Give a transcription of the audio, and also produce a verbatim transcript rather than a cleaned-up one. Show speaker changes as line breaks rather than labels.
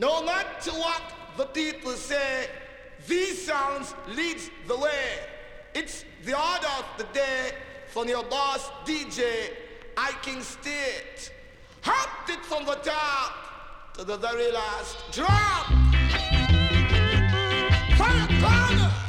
No matter what the people say, these sounds leads the way. It's the order of the day from your boss D J, I King State. Hopped it from the top to the very last drop. Fire corner.